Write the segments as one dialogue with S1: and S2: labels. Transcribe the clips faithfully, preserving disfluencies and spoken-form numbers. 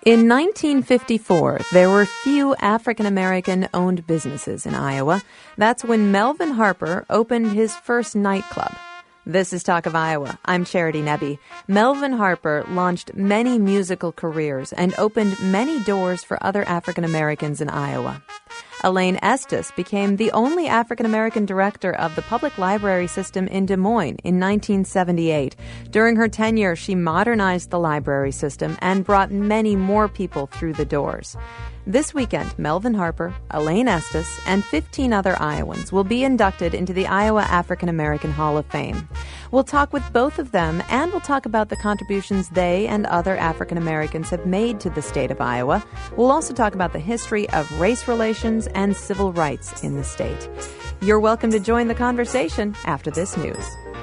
S1: In nineteen fifty-four, there were few African-American-owned businesses in Iowa. That's when Melvin Harper opened his first nightclub. This is Talk of Iowa. I'm Charity Nebbe. Melvin Harper launched many musical careers and opened many doors for other African-Americans in Iowa. Elaine Estes became the only African-American director of the public library system in Des Moines in nineteen seventy-eight. During her tenure, she modernized the library system and brought many more people through the doors. This weekend, Melvin Harper, Elaine Estes, and fifteen other Iowans will be inducted into the Iowa African American Hall of Fame. We'll talk with both of them, and we'll talk about the contributions they and other African Americans have made to the state of Iowa. We'll also talk about the history of race relations and civil rights in the state. You're welcome to join the conversation after this news.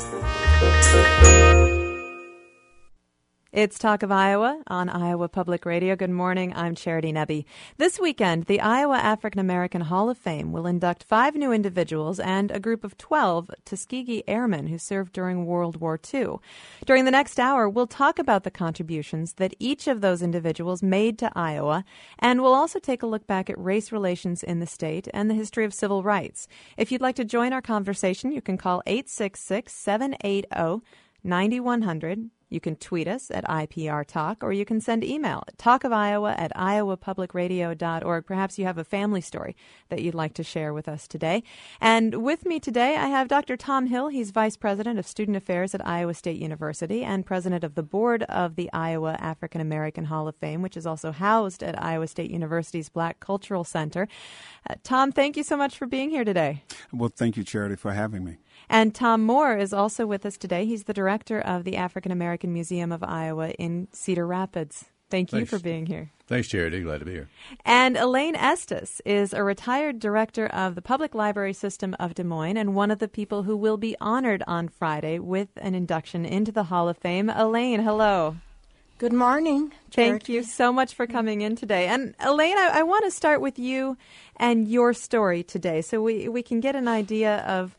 S1: It's Talk of Iowa on Iowa Public Radio. Good morning. I'm Charity Nebbe. This weekend, the Iowa African American Hall of Fame will induct five new individuals and a group of twelve Tuskegee Airmen who served during World War Two. During the next hour, we'll talk about the contributions that each of those individuals made to Iowa, and we'll also take a look back at race relations in the state and the history of civil rights. If you'd like to join our conversation, you can call eight six six, seven eight zero, nine one zero zero. You can tweet us at I P R Talk, or you can send email at talkofiowa at iowa public radio dot org. Perhaps you have a family story that you'd like to share with us today. And with me today, I have Doctor Tom Hill. He's Vice President of Student Affairs at Iowa State University and President of the Board of the Iowa African American Hall of Fame, which is also housed at Iowa State University's Black Cultural Center. Uh, Tom, thank you so much for being here today.
S2: Well, thank you, Charity, for having me.
S1: And Tom Moore is also with us today. He's the director of the African American Museum of Iowa in Cedar Rapids. Thank you
S3: Thanks.
S1: for being here.
S3: Thanks, Charity. Glad to be here.
S1: And Elaine Estes is a retired director of the Public Library System of Des Moines and one of the people who will be honored on Friday with an induction into the Hall of Fame. Elaine, hello.
S4: Good morning, Charity.
S1: Thank you so much for coming in today. And Elaine, I, I want to start with you and your story today so we, we can get an idea of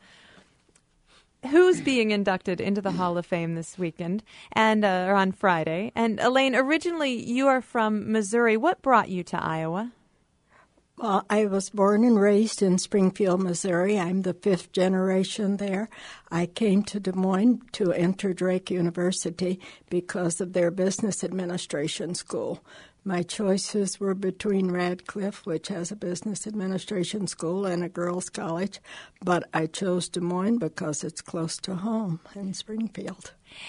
S1: who's being inducted into the Hall of Fame this weekend and uh, or on Friday. And Elaine, originally you are from Missouri. What brought you to Iowa?
S4: Well, I was born and raised in Springfield, Missouri. I'm the fifth generation there. I came to Des Moines to enter Drake University because of their business administration school. My choices were between Radcliffe, which has a business administration school, and a girls' college, but I chose Des Moines because it's close to home in Springfield.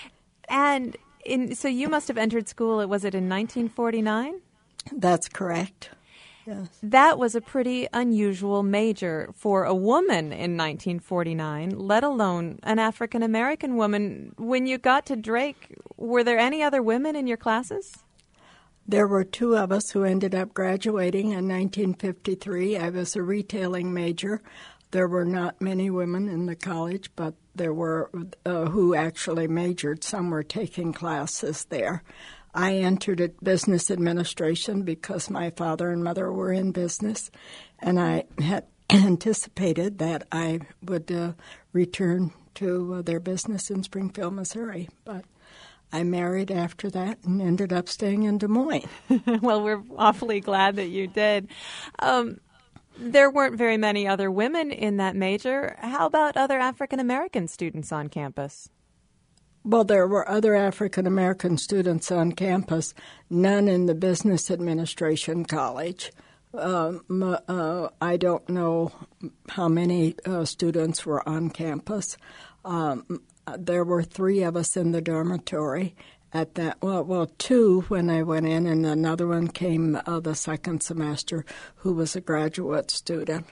S1: And in, so you must have entered school, was it in nineteen forty-nine?
S4: That's correct. Yes.
S1: That was a pretty unusual major for a woman in nineteen forty-nine, let alone an African-American woman. When you got to Drake, were there any other women in your classes?
S4: There were two of us who ended up graduating in nineteen fifty-three. I was a retailing major. There were not many women in the college, but there were uh, who actually majored. Some were taking classes there. I entered at business administration because my father and mother were in business, and I had anticipated that I would uh, return to uh, their business in Springfield, Missouri, but I married after that and ended up staying in Des Moines.
S1: Well, we're awfully glad that you did. Um, there weren't very many other women in that major. How about other African-American students on campus?
S4: Well, there were other African-American students on campus, none in the business administration college. Um, uh, I don't know how many uh, students were on campus. Um, There were three of us in the dormitory at that. Well, well, two when I went in, and another one came uh, the second semester, who was a graduate student.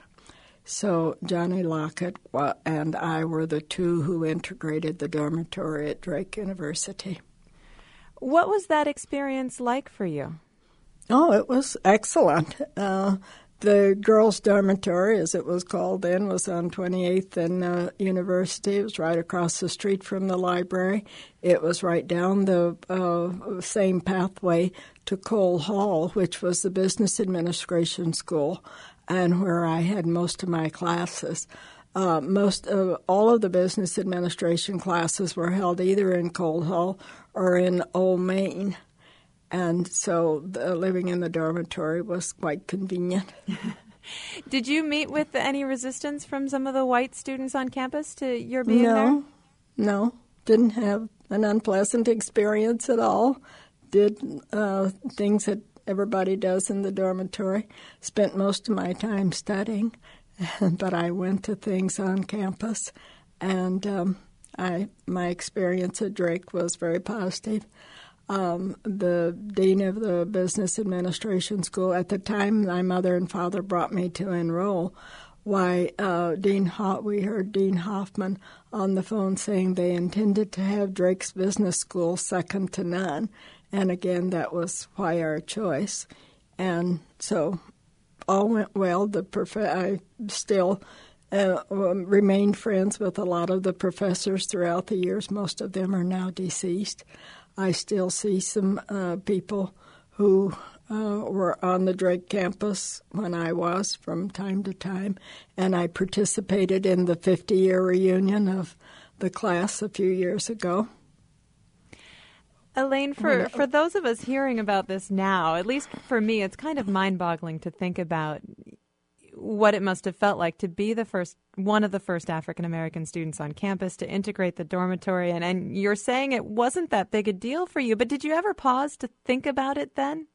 S4: So Johnny Lockett and I were the two who integrated the dormitory at Drake University.
S1: What was that experience like for you?
S4: Oh, it was excellent. Uh, The girls' dormitory, as it was called then, was on twenty-eighth and uh, University. It was right across the street from the library. It was right down the uh, same pathway to Cole Hall, which was the business administration school, and where I had most of my classes. Uh, most of all of the business administration classes were held either in Cole Hall or in Old Main. And so the, living in the dormitory was quite convenient.
S1: Did you meet with any resistance from some of the white students on campus to your being
S4: no,
S1: there?
S4: No, no. Didn't have an unpleasant experience at all. Did uh, things that everybody does in the dormitory. Spent most of my time studying, but I went to things on campus. And um, I my experience at Drake was very positive. Um, the dean of the business administration school, at the time my mother and father brought me to enroll, why uh, Dean Ho- we heard Dean Hoffman on the phone saying they intended to have Drake's business school second to none. And again, that was why our choice. And so all went well. The prof- I still uh, remained friends with a lot of the professors throughout the years. Most of them are now deceased. I still see some uh, people who uh, were on the Drake campus when I was from time to time, and I participated in the fifty-year reunion of the class a few years ago.
S1: Elaine, for, for those of us hearing about this now, at least for me, it's kind of mind-boggling to think about what it must have felt like to be the first, one of the first African-American students on campus to integrate the dormitory. And, and you're saying it wasn't that big a deal for you, but did you ever pause to think about it then?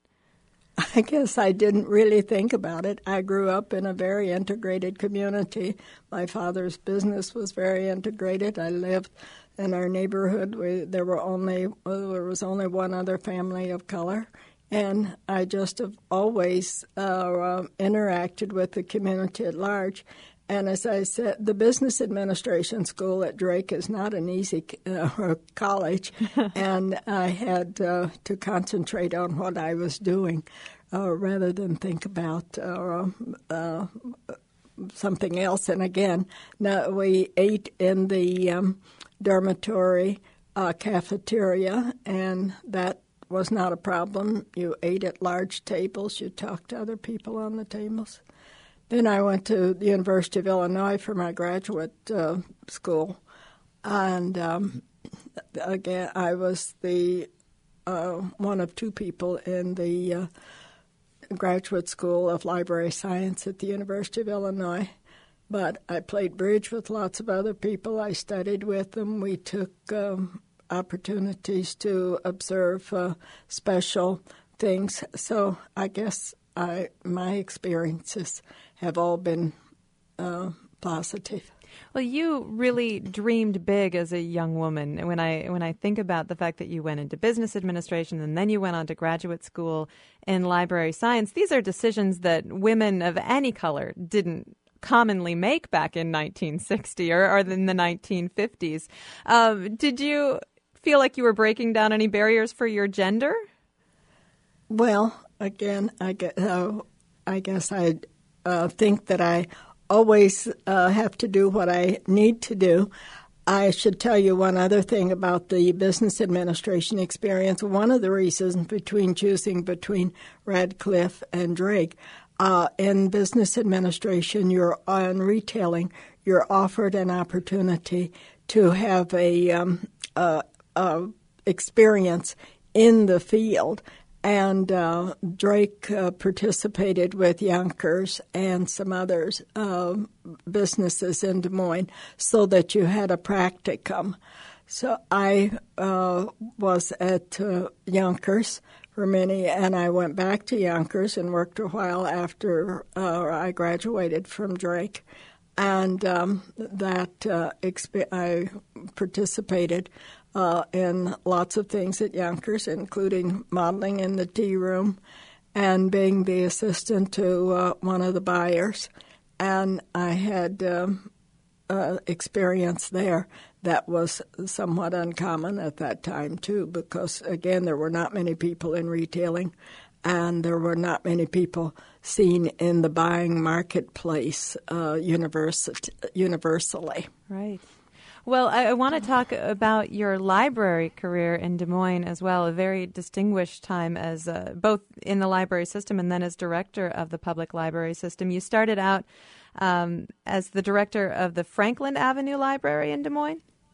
S4: I guess I didn't really think about it. I grew up in a very integrated community. My father's business was very integrated. I lived in our neighborhood. We, there were only there was only one other family of color. And I just have always uh, uh, interacted with the community at large. And as I said, the business administration school at Drake is not an easy uh, college. And I had uh, to concentrate on what I was doing uh, rather than think about uh, uh, something else. And again, now we ate in the um, dormitory uh, cafeteria, and that was not a problem. You ate at large tables. You talked to other people on the tables. Then I went to the University of Illinois for my graduate uh, school. And um, again, I was the uh, one of two people in the uh, graduate school of library science at the University of Illinois. But I played bridge with lots of other people. I studied with them. We took um, opportunities to observe uh, special things. So I guess I my experiences have all been uh, positive.
S1: Well, you really dreamed big as a young woman. And when I when I think about the fact that you went into business administration and then you went on to graduate school in library science, these are decisions that women of any color didn't commonly make back in nineteen sixty or, or in the nineteen fifties. Um, did you feel like you were breaking down any barriers for your gender?
S4: Well, again, I guess, uh, I, guess I uh, think that I always uh, have to do what I need to do. I should tell you one other thing about the business administration experience. One of the reasons between choosing between Radcliffe and Drake, uh, in business administration, you're on retailing, you're offered an opportunity to have a, um, a, a experience in the field. And uh, Drake uh, participated with Yonkers and some other uh, businesses in Des Moines so that you had a practicum. So I uh, was at uh, Yonkers for many, and I went back to Yonkers and worked a while after uh, I graduated from Drake. And um, that uh, exp- I participated Uh, in lots of things at Yonkers, including modeling in the tea room and being the assistant to uh, one of the buyers. And I had um, uh, experience there that was somewhat uncommon at that time, too, because, again, there were not many people in retailing, and there were not many people seen in the buying marketplace uh, university, universally.
S1: Right. Well, I, I want to talk about your library career in Des Moines as well, a very distinguished time as uh, both in the library system and then as director of the public library system. You started out um, as the director of the Franklin Avenue Library in Des Moines?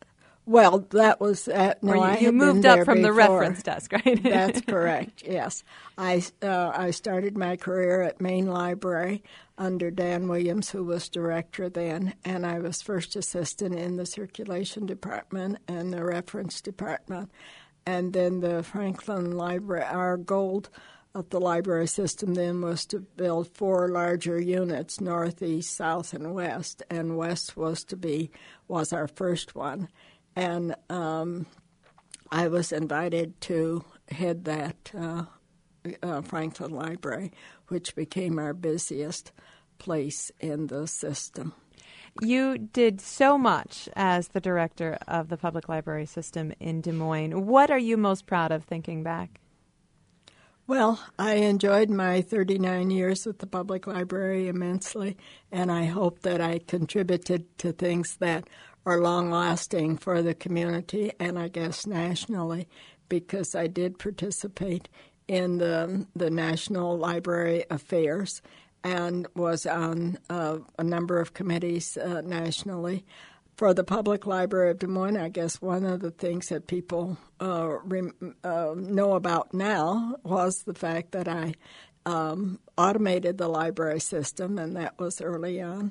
S4: Well, that was at, no,
S1: or you,
S4: I
S1: you
S4: had
S1: moved
S4: been
S1: up
S4: there
S1: from the
S4: before.
S1: reference desk, right?
S4: That's correct. Yes, I uh, I started my career at Maine Library under Dan Williams, who was director then, and I was first assistant in the circulation department and the reference department, and then the Franklin Library. Our goal of the library system then was to build four larger units, north, east, south, and west, and west was to be was our first one, and um, I was invited to head that uh, uh, Franklin Library, which became our busiest place in the system.
S1: You did so much as the director of the public library system in Des Moines. What are you most proud of thinking back?
S4: Well, I enjoyed my thirty-nine years with the public library immensely, and I hope that I contributed to things that are long-lasting for the community and I guess nationally, because I did participate in the, the National Library Affairs and was on uh, a number of committees uh, nationally. For the Public Library of Des Moines, I guess one of the things that people uh, rem- uh, know about now was the fact that I um, automated the library system, and that was early on.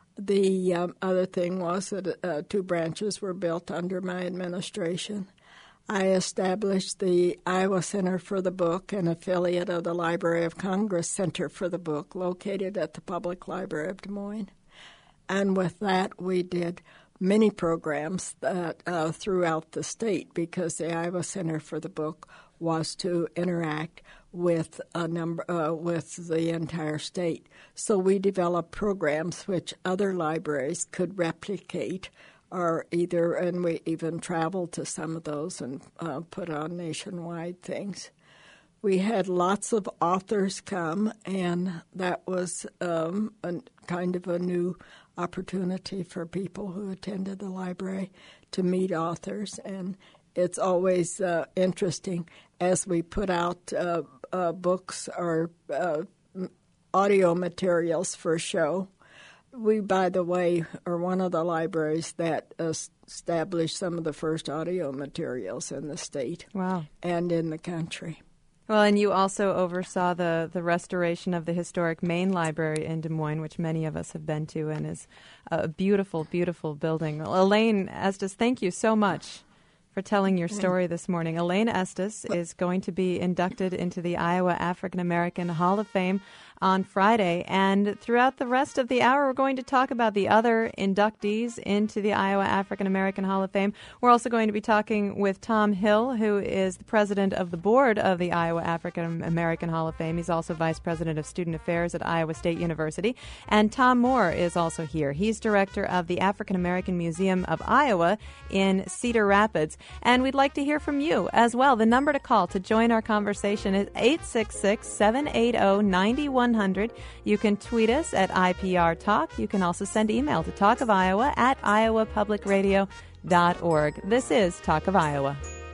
S4: The um, other thing was that uh, two branches were built under my administration. I established the Iowa Center for the Book, an affiliate of the Library of Congress Center for the Book, located at the Public Library of Des Moines. And with that, we did many programs that uh, throughout the state, because the Iowa Center for the Book was to interact with a number uh, with the entire state. So we developed programs which other libraries could replicate, or either, and we even traveled to some of those and uh, put on nationwide things. We had lots of authors come, and that was um, a kind of a new opportunity for people who attended the library to meet authors. And it's always uh, interesting as we put out uh, uh, books or uh, audio materials for a show. We, by the way, are one of the libraries that established some of the first audio materials in the state.
S1: Wow.
S4: And in the country.
S1: Well, and you also oversaw the, the restoration of the historic Maine Library in Des Moines, which many of us have been to, and is a beautiful, beautiful building. Elaine Estes, thank you so much for telling your story this morning. Elaine Estes is going to be inducted into the Iowa African American Hall of Fame on Friday. And throughout the rest of the hour, we're going to talk about the other inductees into the Iowa African American Hall of Fame. We're also going to be talking with Tom Hill, who is the president of the board of the Iowa African American Hall of Fame. He's also vice president of student affairs at Iowa State University. And Tom Moore is also here. He's director of the African American Museum of Iowa in Cedar Rapids. And we'd like to hear from you as well. The number to call to join our conversation is eight six six, seven eight zero, nine one zero zero. You can tweet us at I P R Talk. You can also send email to Talk of Iowa at iowa public radio dot org. This is Talk of Iowa.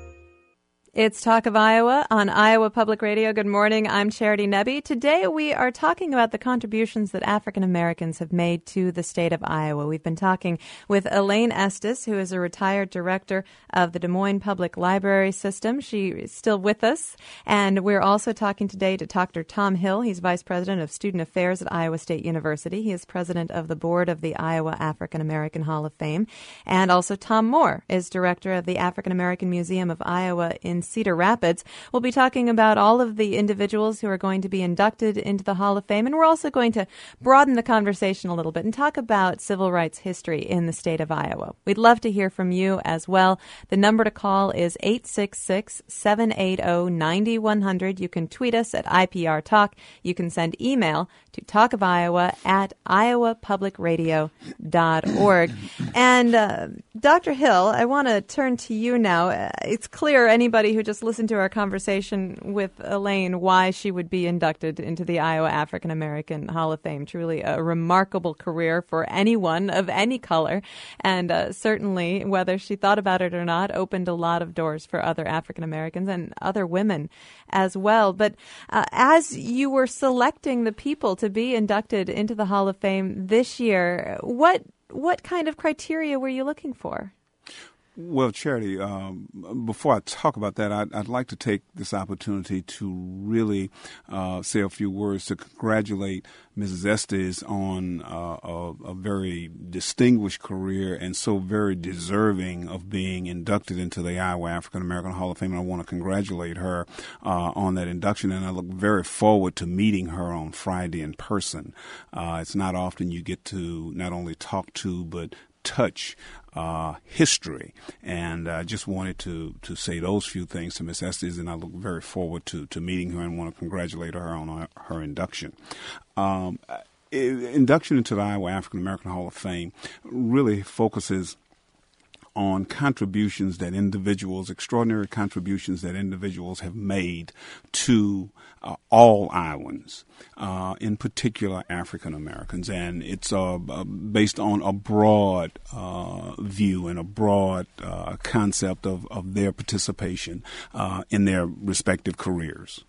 S1: It's Talk of Iowa on Iowa Public Radio. Good morning. I'm Charity Nebbe. Today we are talking about the contributions that African Americans have made to the state of Iowa. We've been talking with Elaine Estes, who is a retired director of the Des Moines Public Library System. She is still with us. And we're also talking today to Doctor Tom Hill. He's vice president of student affairs at Iowa State University. He is president of the board of the Iowa African American Hall of Fame. And also Tom Moore is director of the African American Museum of Iowa in Cedar Rapids. We'll be talking about all of the individuals who are going to be inducted into the Hall of Fame, and we're also going to broaden the conversation a little bit and talk about civil rights history in the state of Iowa. We'd love to hear from you as well. The number to call is eight six six, seven eight zero, nine one zero zero. You can tweet us at I P R Talk. You can send email to talkofiowa at iowa public radio dot org. And uh, Doctor Hill, I want to turn to you now. Uh, it's clear anybody who just listened to our conversation with Elaine why she would be inducted into the Iowa African American Hall of Fame. Truly a remarkable career for anyone of any color, and uh, certainly, whether she thought about it or not, opened a lot of doors for other African Americans and other women as well. But uh, as you were selecting the people to be inducted into the Hall of Fame this year, what what kind of criteria were you looking for?
S2: Well, Charity, um, before I talk about that, I'd, I'd like to take this opportunity to really uh, say a few words to congratulate Missus Estes on uh, a, a very distinguished career and so very deserving of being inducted into the Iowa African American Hall of Fame. And I want to congratulate her uh, on that induction, and I look very forward to meeting her on Friday in person. Uh, it's not often you get to not only talk to but touch uh, history, and I uh, just wanted to to say those few things to Miss Estes, and I look very forward to, to meeting her and want to congratulate her on her, her induction. Um, induction into the Iowa African American Hall of Fame really focuses on contributions that individuals, extraordinary contributions that individuals have made to uh, all Iowans, uh, in particular African Americans. And it's uh, based on a broad uh, view and a broad uh, concept of, of their participation uh, in their respective careers.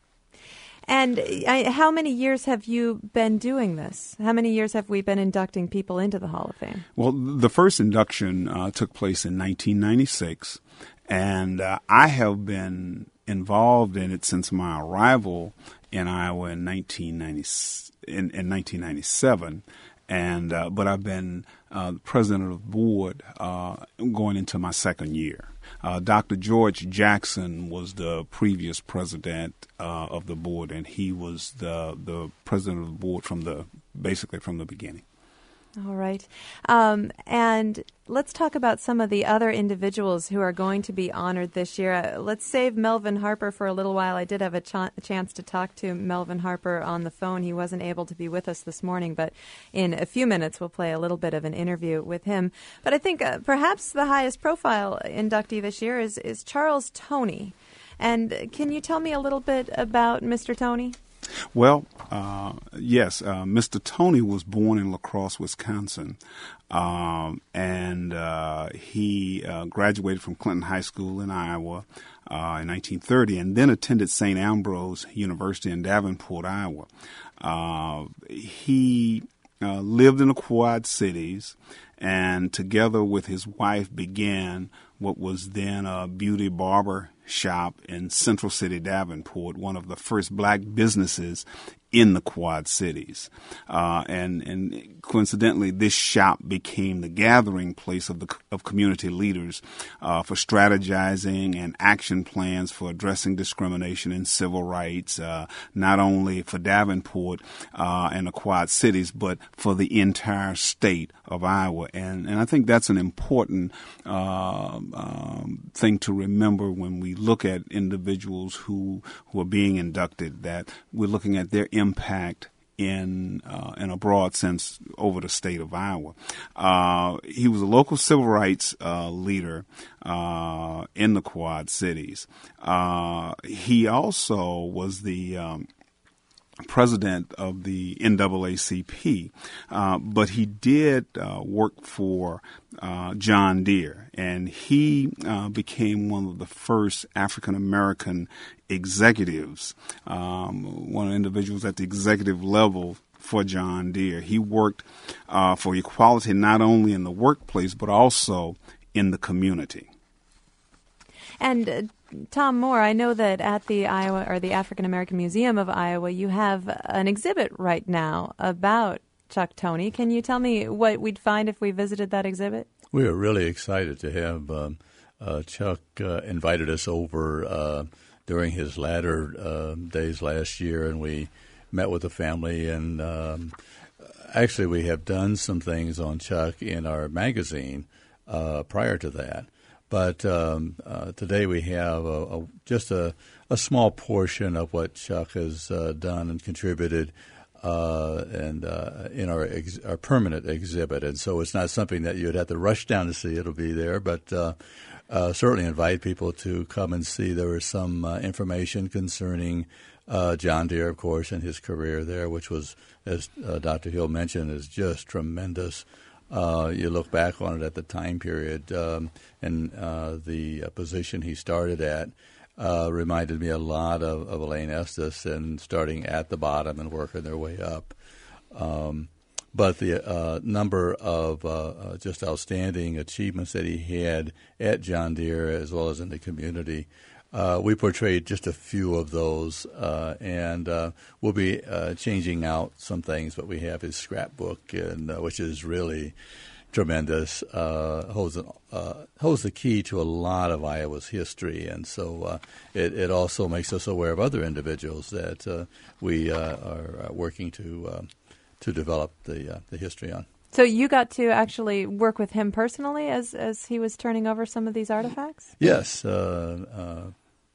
S1: And I, how many years have you been doing this? How many years have we been inducting people into the Hall of Fame?
S2: Well, the first induction uh, took place in nineteen ninety-six, and uh, I have been involved in it since my arrival in Iowa in nineteen ninety in, in nineteen ninety-seven. And uh, but I've been uh, president of the board uh, going into my second year. Uh, Doctor George Jackson was the previous president uh, of the board, and he was the the president of the board from the basically from the beginning.
S1: All right. Um, and let's talk about some of the other individuals who are going to be honored this year. Uh, let's save Melvin Harper for a little while. I did have a, ch- a chance to talk to Melvin Harper on the phone. He wasn't able to be with us this morning, but in a few minutes we'll play a little bit of an interview with him. But I think uh, perhaps the highest profile inductee this year is, is Charles Toney. And can you tell me a little bit about Mister Toney?
S2: Well, uh, yes, uh, Mister Toney was born in La Crosse, Wisconsin, um, and uh, he uh, graduated from Clinton High School in Iowa uh, in nineteen thirty, and then attended Saint Ambrose University in Davenport, Iowa. Uh, he uh, lived in the Quad Cities, and together with his wife began what was then a beauty barber shop in Central City, Davenport, one of the first black businesses in the Quad Cities. Uh, and, and coincidentally, this shop became the gathering place of the of community leaders uh, for strategizing and action plans for addressing discrimination and civil rights, uh, not only for Davenport uh, and the Quad Cities, but for the entire state of Iowa. And, and I think that's an important uh, um, thing to remember when we look at individuals who, who are being inducted, that we're looking at their impact in uh, in a broad sense over the state of Iowa. Uh, he was a local civil rights uh, leader uh, in the Quad Cities. Uh, he also was the um, president of the N double A C P, uh, but he did uh, work for uh, John Deere, and he uh, became one of the first African American executives, um, one of the individuals at the executive level for John Deere. He worked uh, for equality not only in the workplace but also in the community.
S1: And uh, Tom Moore, I know that at the Iowa or the African American Museum of Iowa, you have an exhibit right now about Chuck Toney. Can you tell me what we'd find if we visited that exhibit?
S3: We were really excited to have um, uh, Chuck uh, invited us over uh, during his latter uh, days last year, and we met with the family. And um, actually, we have done some things on Chuck in our magazine uh, prior to that. But um, uh, today we have a, a, just a, a small portion of what Chuck has uh, done and contributed uh, and uh, in our, ex- our permanent exhibit. And so it's not something that you'd have to rush down to see. It'll be there. But uh, uh, certainly invite people to come and see. There was some uh, information concerning uh, John Deere, of course, and his career there, which was, as uh, Doctor Hill mentioned, is just tremendous. Uh, you look back on it at the time period, um, and uh, the uh, position he started at uh, reminded me a lot of, of Elaine Estes, and starting at the bottom and working their way up. Um, but the uh, number of uh, uh, just outstanding achievements that he had at John Deere as well as in the community. Uh, we portrayed just a few of those, uh, and uh, we'll be uh, changing out some things, but we have his scrapbook, and uh, which is really tremendous, uh, holds, uh, holds the key to a lot of Iowa's history, and so uh, it, it also makes us aware of other individuals that uh, we uh, are working to uh, to develop the uh, the history on.
S1: So you got to actually work with him personally as as he was turning over some of these artifacts?
S3: Yes. Uh, uh,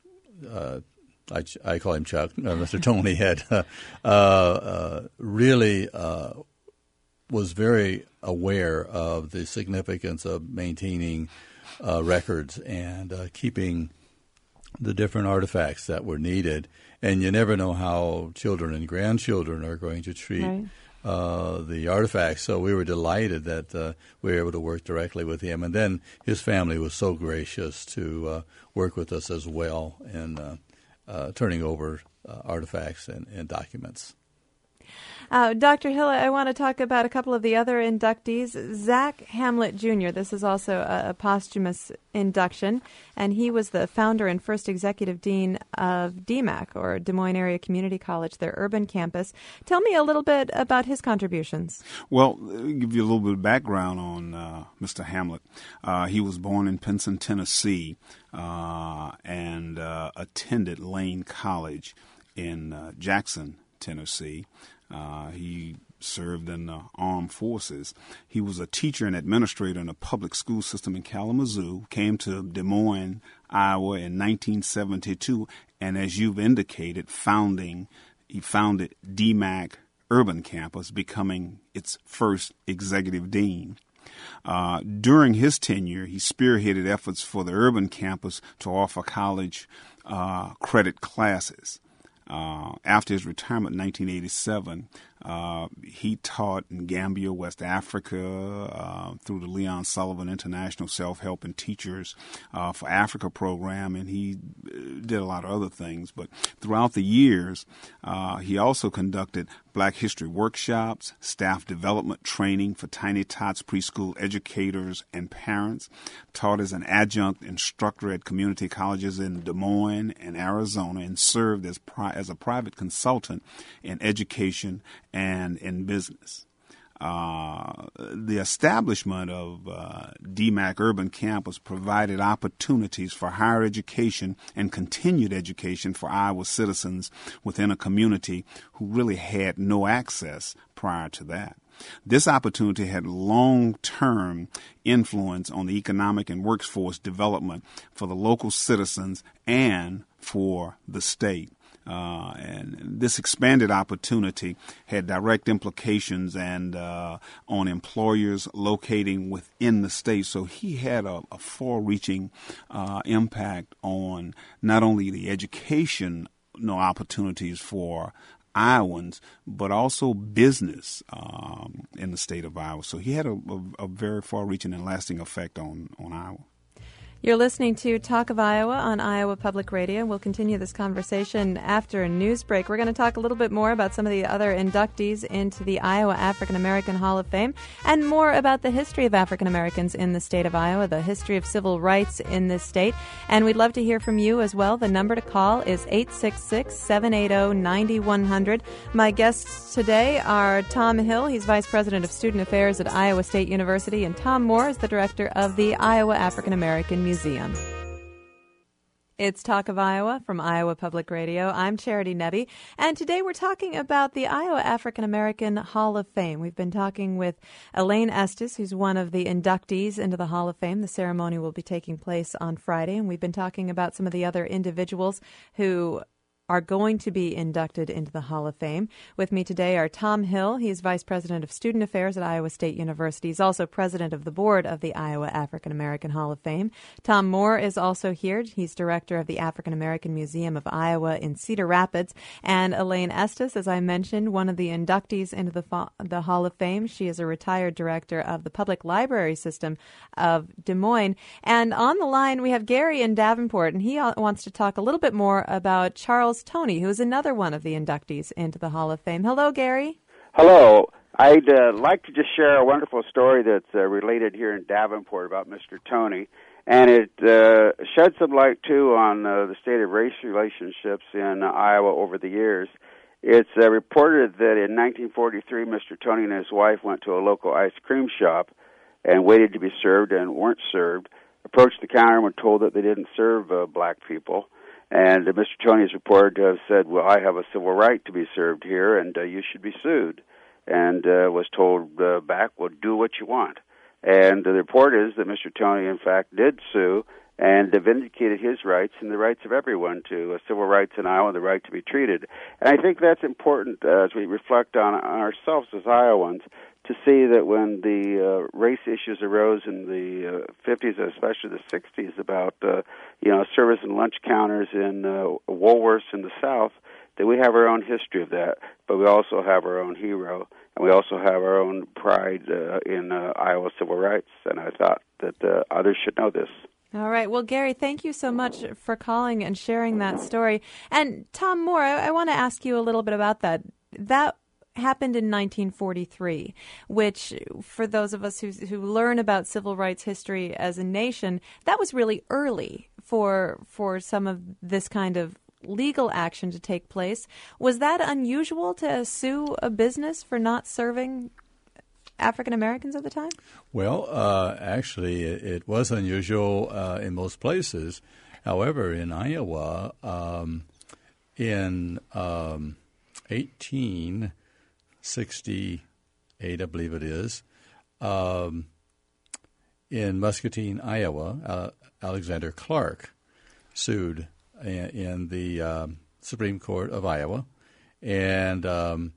S3: uh, I, I call him Chuck. Uh, Mister Tony had uh, uh, really uh, was very aware of the significance of maintaining uh, records and uh, keeping the different artifacts that were needed. And you never know how children and grandchildren are going to treat right. Uh, the artifacts, so we were delighted that uh, we were able to work directly with him. And then his family was so gracious to uh, work with us as well in uh, uh, turning over uh, artifacts and, and documents.
S1: Uh, Doctor Hill, I want to talk about a couple of the other inductees. Zach Hamlet Junior This is also a, a posthumous induction, and he was the founder and first executive dean of D M A C, or Des Moines Area Community College, their urban campus. Tell me a little bit about his contributions.
S2: Well, I'll give you a little bit of background on uh, Mister Hamlet. Uh, he was born in Pinson, Tennessee, uh, and uh, attended Lane College in uh, Jackson, Tennessee. Uh, he served in the armed forces. He was a teacher and administrator in a public school system in Kalamazoo, came to Des Moines, Iowa in nineteen seventy-two, and as you've indicated, founding, he founded D M A C Urban Campus, becoming its first executive dean. Uh, during his tenure, he spearheaded efforts for the urban campus to offer college uh, credit classes. Uh, after his retirement in nineteen eighty-seven, uh, he taught in Gambia, West Africa, uh, through the Leon Sullivan International Self-Help and Teachers uh, for Africa program, and he did a lot of other things. But throughout the years, uh, he also conducted Black History workshops, staff development training for Tiny Tots preschool educators and parents, taught as an adjunct instructor at community colleges in Des Moines and Arizona, and served as pri- as a private consultant in education and in business. Uh, the establishment of uh, D M A C Urban Campus provided opportunities for higher education and continued education for Iowa citizens within a community who really had no access prior to that. This opportunity had long-term influence on the economic and workforce development for the local citizens and for the state. Uh, and this expanded opportunity had direct implications and uh, on employers locating within the state. So he had a, a far-reaching uh, impact on not only the education you know, opportunities for Iowans, but also business um, in the state of Iowa. So he had a, a, a very far-reaching and lasting effect on, on Iowa.
S1: You're listening to Talk of Iowa on Iowa Public Radio. We'll continue this conversation after a news break. We're going to talk a little bit more about some of the other inductees into the Iowa African American Hall of Fame and more about the history of African Americans in the state of Iowa, the history of civil rights in this state. And we'd love to hear from you as well. The number to call is eight six six, seven eight zero, nine one zero zero. My guests today are Tom Hill. He's Vice President of Student Affairs at Iowa State University, and Tom Moore is the Director of the Iowa African American Museum. Museum. It's Talk of Iowa from Iowa Public Radio. I'm Charity Nebbe, and today we're talking about the Iowa African American Hall of Fame. We've been talking with Elaine Estes, who's one of the inductees into the Hall of Fame. The ceremony will be taking place on Friday, and we've been talking about some of the other individuals who are going to be inducted into the Hall of Fame. With me today are Tom Hill. He's Vice President of Student Affairs at Iowa State University. He's also President of the Board of the Iowa African American Hall of Fame. Tom Moore is also here. He's Director of the African American Museum of Iowa in Cedar Rapids. And Elaine Estes, as I mentioned, one of the inductees into the, fa- the Hall of Fame. She is a retired director of the Public Library System of Des Moines. And on the line, we have Gary in Davenport, and he wants to talk a little bit more about Charles Tony, who is another one of the inductees into the Hall of Fame. Hello, Gary.
S5: Hello. I'd uh, like to just share a wonderful story that's uh, related here in Davenport about Mister Tony, and it uh, sheds some light, too, on uh, the state of race relationships in uh, Iowa over the years. It's uh, reported that in nineteen forty-three, Mister Tony and his wife went to a local ice cream shop and waited to be served and weren't served, approached the counter and were told that they didn't serve uh, black people. And uh, Mister Tony is reported to have said, well, I have a civil right to be served here, and uh, you should be sued. And uh, was told uh, back, well, do what you want. And the report is that Mister Tony, in fact, did sue and vindicated his rights and the rights of everyone to uh, civil rights in Iowa, the right to be treated. And I think that's important uh, as we reflect on, on ourselves as Iowans to see that when the uh, race issues arose in the uh, fifties, especially the sixties, about uh, you know service and lunch counters in uh, Woolworths in the South, that we have our own history of that, but we also have our own hero, and we also have our own pride uh, in uh, Iowa civil rights. And I thought that uh, others should know this.
S1: All right. Well, Gary, thank you so much for calling and sharing that story. And Tom Moore, I, I want to ask you a little bit about that. That happened in nineteen forty-three, which for those of us who, who learn about civil rights history as a nation, that was really early for for some of this kind of legal action to take place. Was that unusual to sue a business for not serving African Americans at the time?
S3: Well, uh, actually, it, it was unusual uh, in most places. However, in Iowa, um, in um, eighteen sixty-eight, I believe it is, um, in Muscatine, Iowa, uh, Alexander Clark sued in, in the um, Supreme Court of Iowa, and um,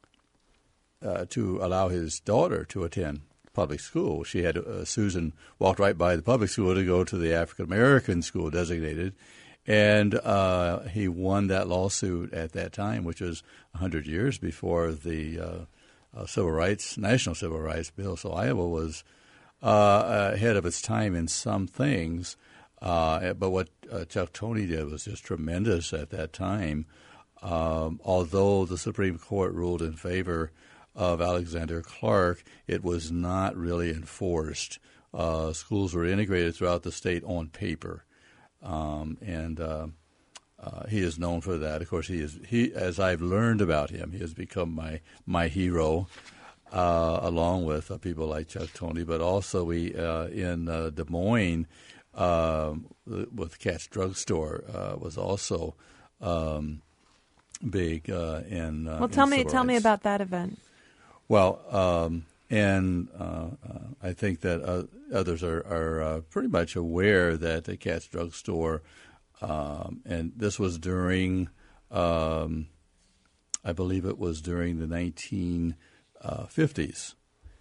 S3: uh, to allow his daughter to attend public school. She had uh, Susan walked right by the public school to go to the African American school designated, and uh, he won that lawsuit at that time, which was one hundred years before the uh, uh, civil rights, national civil rights bill. So Iowa was uh, ahead of its time in some things, uh, but what uh, Chuck Tony did was just tremendous at that time. Um, although the Supreme Court ruled in favor of Alexander Clark, it was not really enforced. Uh, schools were integrated throughout the state on paper. Um, and uh, uh, he is known for that. Of course, he is. He, as I've learned about him, he has become my my hero, uh, along with uh, people like Chuck Tony. But also, we uh, in uh, Des Moines um, with Katz Drug Store uh, was also um, big uh, in. Uh,
S1: well, tell
S3: in
S1: me,
S3: civil
S1: tell
S3: rights.
S1: me about that event.
S3: Well, um, and uh, uh, I think that uh, others are, are uh, pretty much aware that the Katz Drug Store, um, and this was during, um, I believe it was during the nineteen fifties,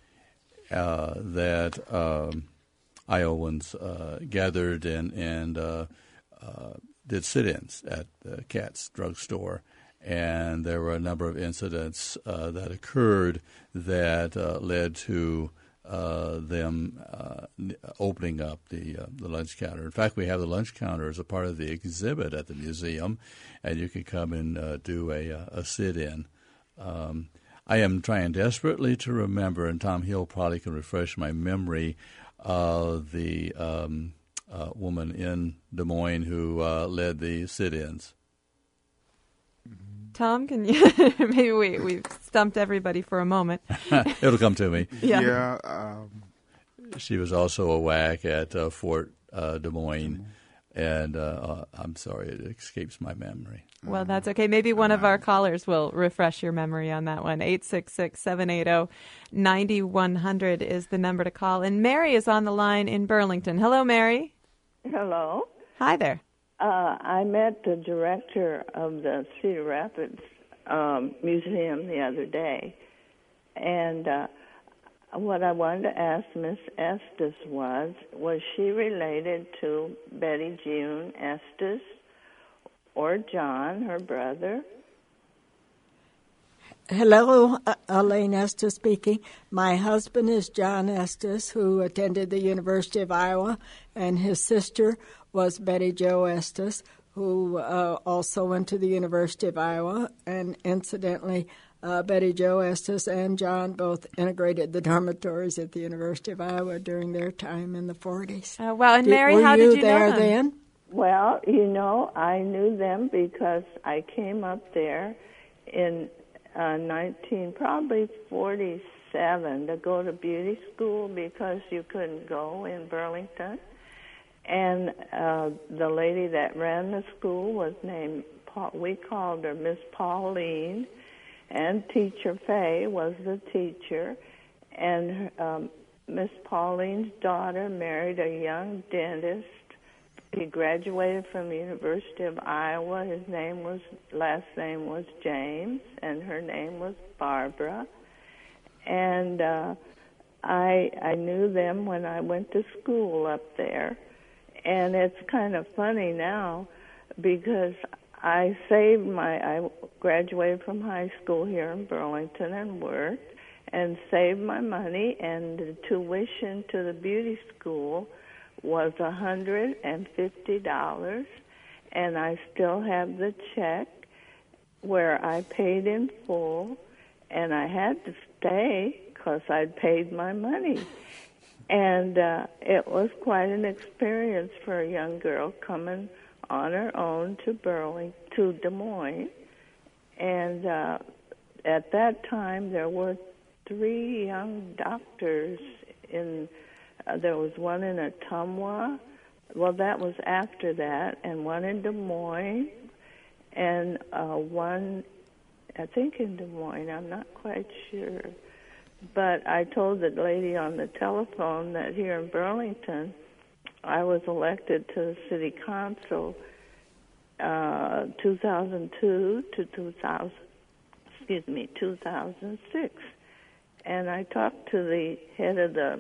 S3: uh, that um, Iowans uh, gathered and, and uh, uh, did sit-ins at the Katz Drug Store. And there were a number of incidents uh, that occurred that uh, led to uh, them uh, opening up the uh, the lunch counter. In fact, we have the lunch counter as a part of the exhibit at the museum, and you can come and uh, do a, a sit-in. Um, I am trying desperately to remember, and Tom Hill probably can refresh my memory, uh, the um, uh, woman in Des Moines who uh, led the sit-ins.
S1: Tom, can you? Maybe we we've stumped everybody for a moment.
S3: It'll come to me.
S1: Yeah.
S2: yeah um,
S3: she was also a W A C at uh, Fort uh, Des Moines, and uh, uh, I'm sorry, it escapes my memory.
S1: Well, that's okay. Maybe one of our callers will refresh your memory on that one. eight six six, seven eight zero, nine one zero zero is the number to call. And Mary is on the line in Burlington. Hello, Mary.
S6: Hello.
S1: Hi there.
S6: Uh, I met the director of the Cedar Rapids um, Museum the other day, and uh, what I wanted to ask Miss Estes was, was she related to Betty June Estes or John, her brother?
S4: Hello, uh, Elaine Estes speaking. My husband is John Estes, who attended the University of Iowa, and his sister was Betty Jo Estes, who uh, also went to the University of Iowa. And incidentally, Uh, Betty Jo Estes and John both integrated the dormitories at the University of Iowa during their time in the forties.
S1: Uh, wow, and
S4: Did,
S1: Mary,
S4: were
S1: how
S4: you
S1: did you
S4: there
S1: know them?
S4: then?
S6: Well, you know, I knew them because I came up there in uh, nineteen, probably forty-seven, to go to beauty school because you couldn't go in Burlington. And uh, the lady that ran the school was named, Paul, we called her Miss Pauline, and Teacher Faye was the teacher. And um, Miss Pauline's daughter married a young dentist. He graduated from the University of Iowa. His name was, last name was James, and her name was Barbara. And uh, I I knew them when I went to school up there. And it's kind of funny now because I saved my, I graduated from high school here in Burlington and worked and saved my money, and the tuition to the beauty school was one hundred fifty dollars, and I still have the check where I paid in full, and I had to stay because I'd paid my money. And uh, it was quite an experience for a young girl coming on her own to Burlington, to Des Moines. And uh, at that time, there were three young doctors in, uh, there was one in Ottumwa, well, that was after that, and one in Des Moines, and uh, one, I think in Des Moines, I'm not quite sure. But I told the lady on the telephone that here in Burlington, I was elected to the city council uh, two thousand two to two thousand, excuse me, two thousand six. And I talked to the head of the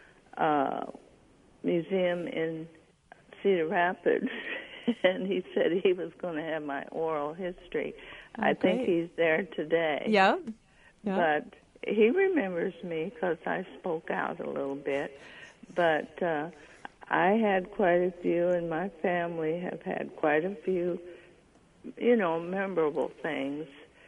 S6: uh, museum in Cedar Rapids, and he said he was going to have my oral history.
S1: Oh,
S6: I think
S1: great.
S6: he's there today.
S1: Yep. Yep.
S6: But he remembers me because I spoke out a little bit. But uh, I had quite a few, and my family have had quite a few, you know, memorable things.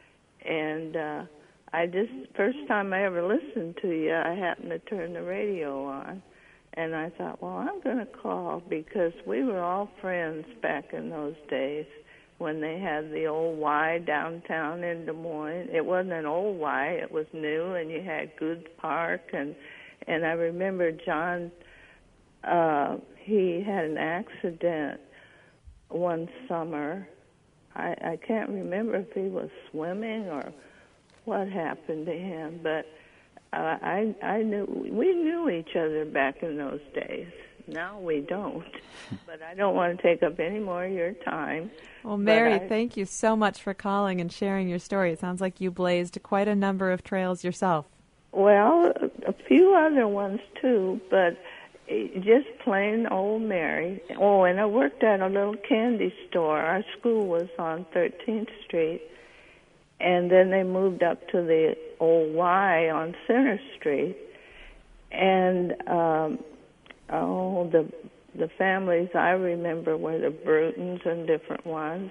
S6: And uh, I just, first time I ever listened to you, I happened to turn the radio on. And I thought, well, I'm going to call because we were all friends back in those days when they had the old Y downtown in Des Moines. It wasn't an old Y, it was new, and you had Goods Park. And, and I remember John, uh, he had an accident one summer. I, I can't remember if he was swimming or what happened to him, but uh, I, I knew, we knew each other back in those days. Now we don't, but I don't want to take up any more of your time.
S1: Well, Mary,
S6: I,
S1: thank you so much for calling and sharing your story. It sounds like you blazed quite a number of trails yourself.
S6: Well, a few other ones too, but just plain old Mary. Oh, and I worked at a little candy store. Our school was on thirteenth Street, and then they moved up to the old Y on Center Street. And um, oh, the the families I remember were the Brutons and different ones,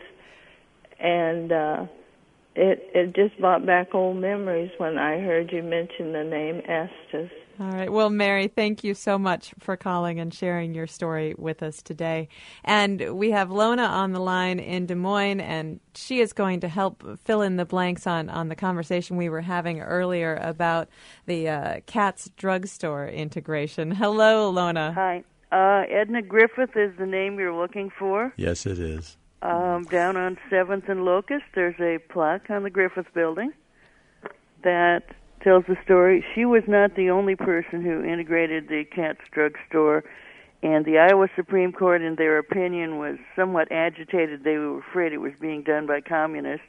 S6: and uh, it it just brought back old memories when I heard you mention the name Estes.
S1: All right. Well, Mary, thank you so much for calling and sharing your story with us today. And we have Lona on the line in Des Moines, and she is going to help fill in the blanks on, on the conversation we were having earlier about the uh, Katz drugstore integration. Hello, Lona.
S7: Hi. Uh, Edna Griffith is the name you're looking for.
S3: Yes, it is.
S7: Um, down on seventh and Locust, there's a plaque on the Griffith building that tells the story. She was not the only person who integrated the Katz drugstore, and the Iowa Supreme Court, in their opinion, was somewhat agitated. They were afraid it was being done by communists.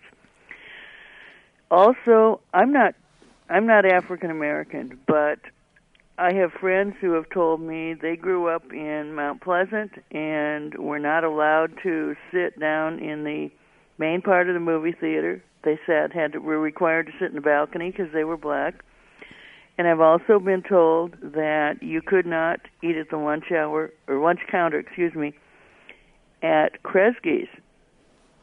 S7: Also, I'm not, I'm not African American, but I have friends who have told me they grew up in Mount Pleasant and were not allowed to sit down in the main part of the movie theater. They sat, had to, were required to sit in the balcony because they were black. And I've also been told that you could not eat at the lunch hour, or lunch counter, excuse me, at Kresge's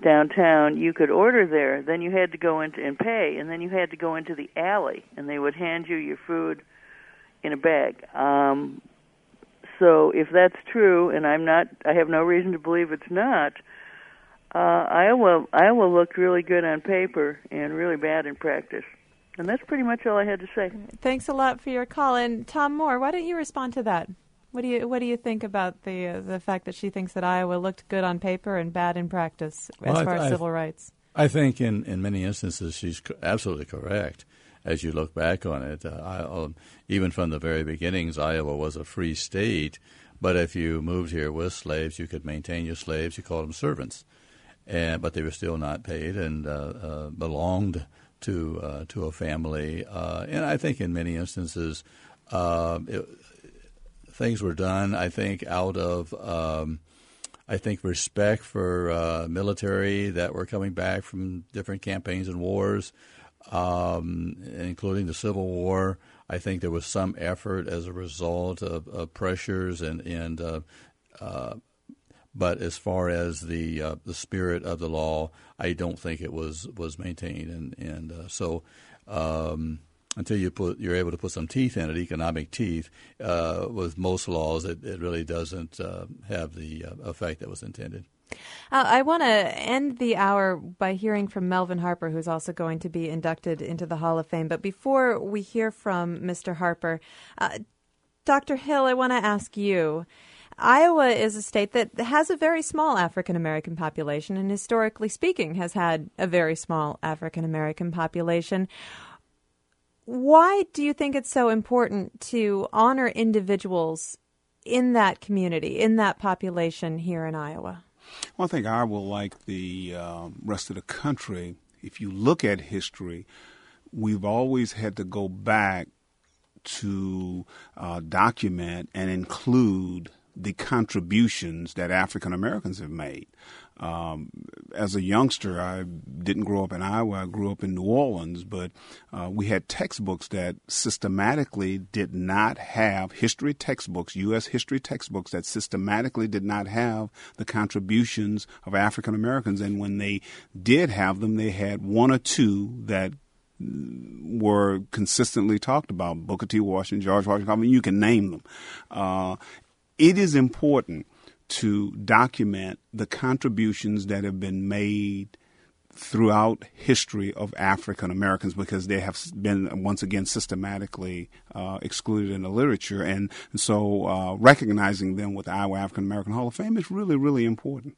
S7: downtown, you could order there. Then you had to go into and pay, and then you had to go into the alley, and they would hand you your food in a bag. Um, so if that's true, and I'm not, I have no reason to believe it's not. Uh, Iowa, Iowa looked really good on paper and really bad in practice. And that's pretty much all I had to say.
S1: Thanks a lot for your call. And Tom Moore, why don't you respond to that? What do you What do you think about the uh, the fact that she thinks that Iowa looked good on paper and bad in practice as
S3: well,
S1: far
S3: I,
S1: as
S3: I,
S1: civil rights?
S3: I think in, in many instances she's absolutely correct. As you look back on it, uh, I, even from the very beginnings, Iowa was a free state. But if you moved here with slaves, you could maintain your slaves. You called them servants, and but they were still not paid and uh, uh, belonged to uh, to a family. Uh, and I think in many instances, uh, it, things were done, I think, out of, um, I think, respect for uh, military that were coming back from different campaigns and wars, um, including the Civil War. I think there was some effort as a result of, of pressures and, and uh, uh, but as far as the uh, the spirit of the law, I don't think it was, was maintained. And, and uh, so um, until you put you're able to put some teeth in it, economic teeth, uh, with most laws, it, it really doesn't uh, have the uh, effect that was intended.
S1: Uh, I want to end the hour by hearing from Melvin Harper, who's also going to be inducted into the Hall of Fame. But before we hear from Mister Harper, uh, Doctor Hill, I want to ask you, Iowa is a state that has a very small African-American population and historically speaking has had a very small African-American population. Why do you think it's so important to honor individuals in that community, in that population here in Iowa?
S2: Well, I think Iowa, like the uh, rest of the country, if you look at history, we've always had to go back to uh, document and include the contributions that African Americans have made. Um, as a youngster, I didn't grow up in Iowa. I grew up in New Orleans, but uh, we had textbooks that systematically did not have history textbooks, U S history textbooks that systematically did not have the contributions of African Americans. And when they did have them, they had one or two that were consistently talked about. Booker T. Washington, George Washington, I mean, you can name them. Uh, it is important to document the contributions that have been made throughout history of African Americans because they have been, once again, systematically uh, excluded in the literature. And, and so uh, recognizing them with the Iowa African American Hall of Fame is really, really important.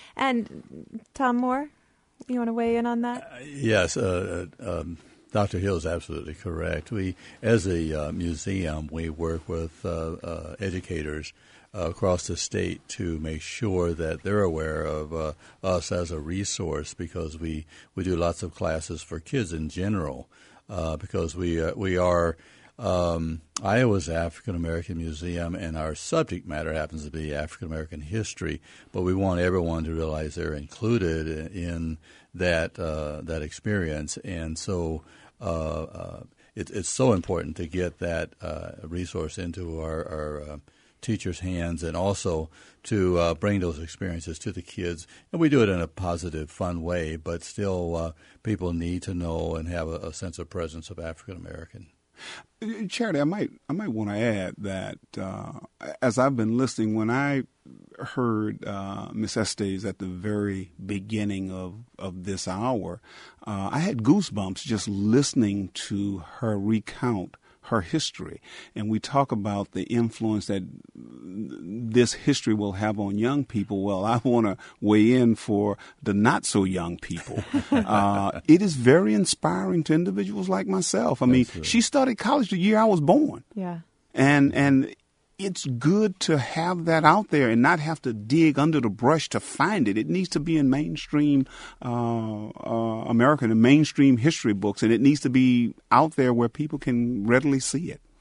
S1: And Tom Moore, you want to weigh in on that?
S3: Uh, yes. Uh, um, Doctor Hill is absolutely correct. We, as a uh, museum, we work with uh, uh, educators uh, across the state to make sure that they're aware of uh, us as a resource because we, we do lots of classes for kids in general uh, because we uh, we are um, Iowa's African American Museum and our subject matter happens to be African American history, but we want everyone to realize they're included in that uh, that experience, and so. Uh, uh, it, it's so important to get that uh, resource into our, our uh, teachers' hands and also to uh, bring those experiences to the kids. And we do it in a positive, fun way, but still uh, people need to know and have a, a sense of presence of African American.
S2: Charity, I might I might want to add that uh, as I've been listening, when I heard uh, Miss Estes at the very beginning of, of this hour, uh, I had goosebumps just listening to her recount her history. And we talk about the influence that this history will have on young people. Well, I want to weigh in for the not so young people. uh, it is very inspiring to individuals like myself. I mean,
S3: Absolutely.
S2: She started college the year I was born.
S1: Yeah. And,
S2: and, it's good to have that out there and not have to dig under the brush to find it. It needs to be in mainstream uh, uh, American and mainstream history books, and it needs to be out there where people can readily see it.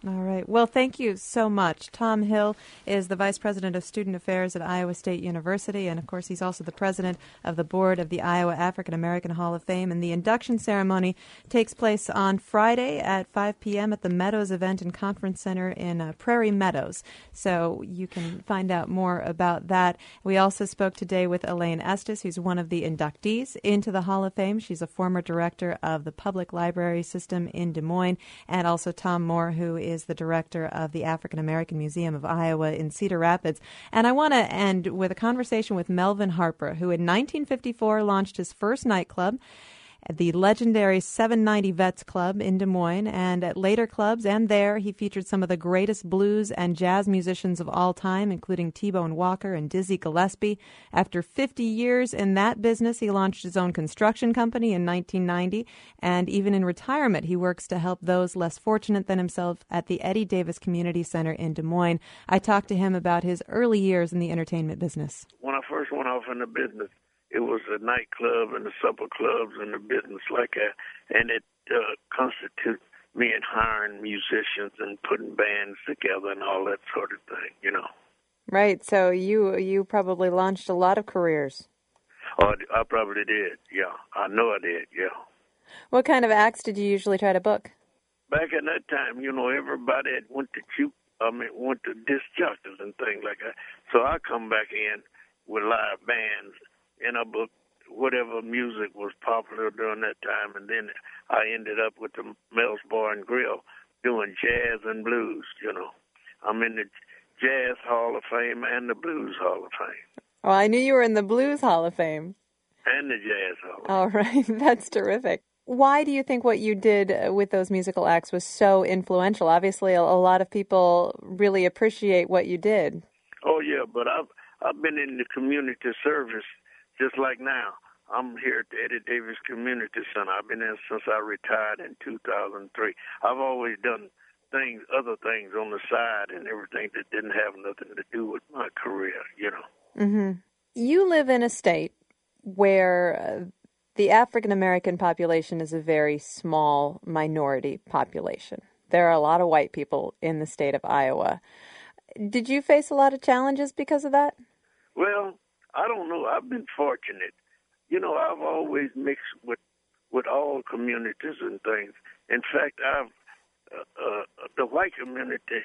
S1: All right. Well, thank you so much. Tom Hill is the Vice President of Student Affairs at Iowa State University, and, of course, he's also the President of the Board of the Iowa African American Hall of Fame. And the induction ceremony takes place on Friday at five p.m. at the Meadows Event and Conference Center in uh, Prairie Meadows. So you can find out more about that. We also spoke today with Elaine Estes, who's one of the inductees into the Hall of Fame. She's a former director of the Public Library System in Des Moines, and also Tom Moore, who is is the director of the African American Museum of Iowa in Cedar Rapids. And I want to end with a conversation with Melvin Harper, who in nineteen fifty-four launched his first nightclub, at the legendary seven ninety Vets Club in Des Moines, and at later clubs, and there he featured some of the greatest blues and jazz musicians of all time, including T-Bone Walker and Dizzy Gillespie. After fifty years in that business, he launched his own construction company in nineteen ninety, and even in retirement, he works to help those less fortunate than himself at the Eddie Davis Community Center in Des Moines. I talked to him about his early years in the entertainment business.
S8: When I first went off in the business, it was a nightclub and the supper clubs and the business like that, and it uh, constituted me in hiring musicians and putting bands together and all that sort of thing, you know.
S1: Right. So you you probably launched a lot of careers.
S8: Oh, I probably did. Yeah, I know I did. Yeah.
S1: What kind of acts did you usually try to book?
S8: Back in that time, you know, everybody had went to juke. I mean, went to disc jockeys and things like that. So I come back in with live bands. And I booked whatever music was popular during that time, and then I ended up with the Mel's Bar and Grill doing jazz and blues, you know. I'm in the Jazz Hall of Fame and the Blues Hall of Fame.
S1: Well, I knew you were in the Blues Hall of Fame.
S8: And the Jazz Hall of Fame.
S1: All right, that's terrific. Why do you think what you did with those musical acts was so influential? Obviously, a, a lot of people really appreciate what you did.
S8: Oh, yeah, but I've, I've been in the community service. Just like now, I'm here at the Eddie Davis Community Center. I've been there since I retired in two thousand three. I've always done things, other things on the side and everything that didn't have nothing to do with my career, you know.
S1: Mm-hmm. You live in a state where uh, the African-American population is a very small minority population. There are a lot of white people in the state of Iowa. Did you face a lot of challenges because of that?
S8: Well, I don't know. I've been fortunate. You know, I've always mixed with with all communities and things. In fact, I've uh, uh, the white community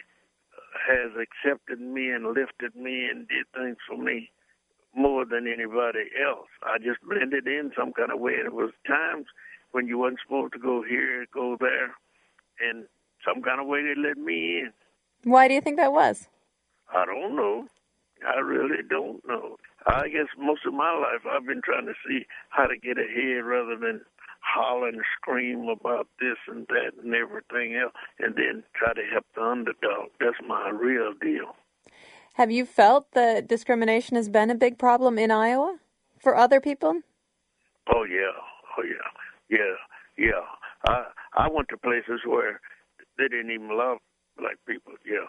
S8: has accepted me and lifted me and did things for me more than anybody else. I just blended in some kind of way. And it was times when you wasn't supposed to go here, go there, and some kind of way they let me in.
S1: Why do you think that was?
S8: I don't know. I really don't know. I guess most of my life I've been trying to see how to get ahead rather than holler and scream about this and that and everything else, and then try to help the underdog. That's my real deal.
S1: Have you felt that discrimination has been a big problem in Iowa for other people?
S8: Oh, yeah. Oh, yeah. Yeah. Yeah. I I went to places where they didn't even love black people, yeah.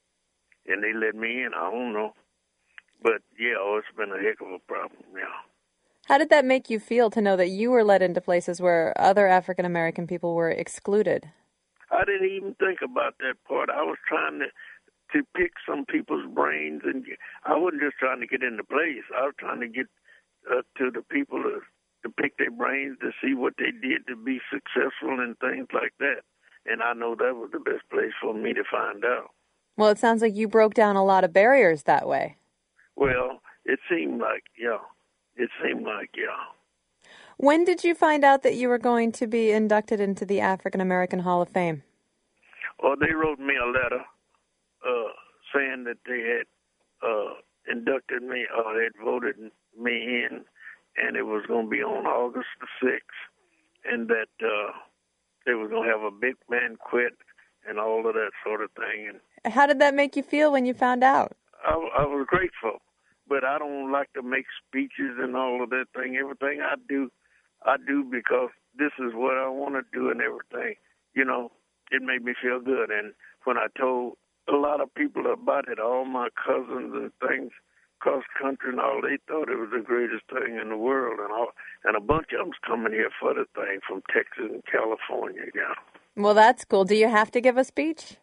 S8: And they let me in. I don't know. But, yeah, oh, it's been a heck of a problem, yeah.
S1: How did that make you feel to know that you were led into places where other African-American people were excluded?
S8: I didn't even think about that part. I was trying to, to pick some people's brains, and I wasn't just trying to get into place. I was trying to get uh, to the people to, to pick their brains, to see what they did to be successful and things like that. And I know that was the best place for me to find out.
S1: Well, it sounds like you broke down a lot of barriers that way.
S8: Well, it seemed like, yeah. It seemed like, yeah.
S1: When did you find out that you were going to be inducted into the African American Hall of Fame?
S8: Well, they wrote me a letter uh, saying that they had uh, inducted me or had voted me in, and it was going to be on August the sixth, and that uh, they were going to have a big banquet and all of that sort of thing. And
S1: how did that make you feel when you found out?
S8: I, I was grateful, but I don't like to make speeches and all of that thing. Everything I do, I do because this is what I want to do and everything. You know, it made me feel good. And when I told a lot of people about it, all my cousins and things across country and all, they thought it was the greatest thing in the world. And all, and a bunch of them's coming here for the thing from Texas and California, yeah.
S1: Well, that's cool. Do you have to give a speech?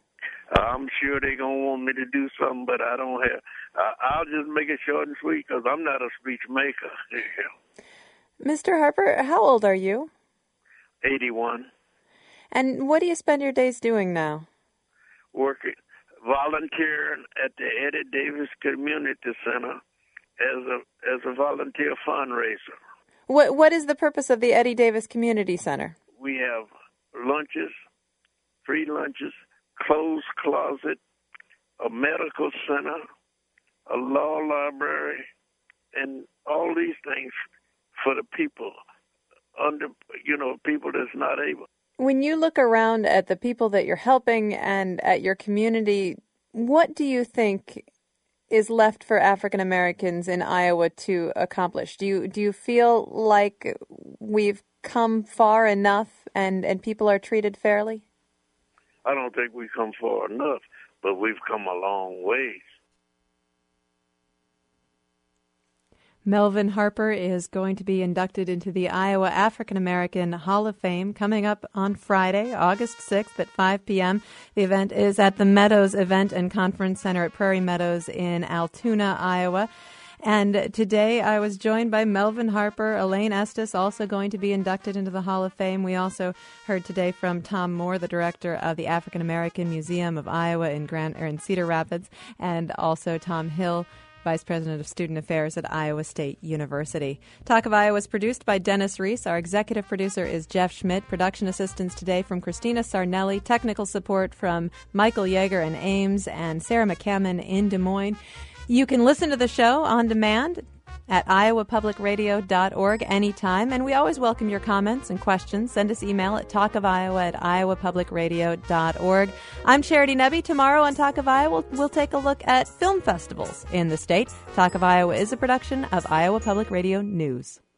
S8: Uh, I'm sure they're going to want me to do something, but I don't have. Uh, I'll just make it short and sweet because I'm not a speech maker.
S1: Mister Harper, how old are you?
S8: eighty-one.
S1: And what do you spend your days doing now?
S8: Working, volunteering at the Eddie Davis Community Center as a as a volunteer fundraiser.
S1: What What is the purpose of the Eddie Davis Community Center?
S8: We have lunches, free lunches, clothes closet, a medical center, a law library, and all these things for the people, under you know, people that's not able.
S1: When you look around at the people that you're helping and at your community, what do you think is left for African Americans in Iowa to accomplish? Do you do you feel like we've come far enough and, and people are treated fairly?
S8: I don't think we've come far enough, but we've come a long ways.
S1: Melvin Harper is going to be inducted into the Iowa African American Hall of Fame coming up on Friday, August sixth at five p.m. The event is at the Meadows Event and Conference Center at Prairie Meadows in Altoona, Iowa. And today I was joined by Melvin Harper, Elaine Estes, also going to be inducted into the Hall of Fame. We also heard today from Tom Moore, the director of the African American Museum of Iowa in Grand or in Cedar Rapids, and also Tom Hill, Vice President of Student Affairs at Iowa State University. Talk of Iowa is produced by Dennis Reese. Our executive producer is Jeff Schmidt. Production assistance today from Christina Sarnelli. Technical support from Michael Yeager in Ames and Sarah McCammon in Des Moines. You can listen to the show on demand at iowa public radio dot org anytime, and we always welcome your comments and questions. Send us email at talkofiowa at iowa public radio dot org. I'm Charity Nebbe. Tomorrow on Talk of Iowa, we'll take a look at film festivals in the state. Talk of Iowa is a production of Iowa Public Radio News.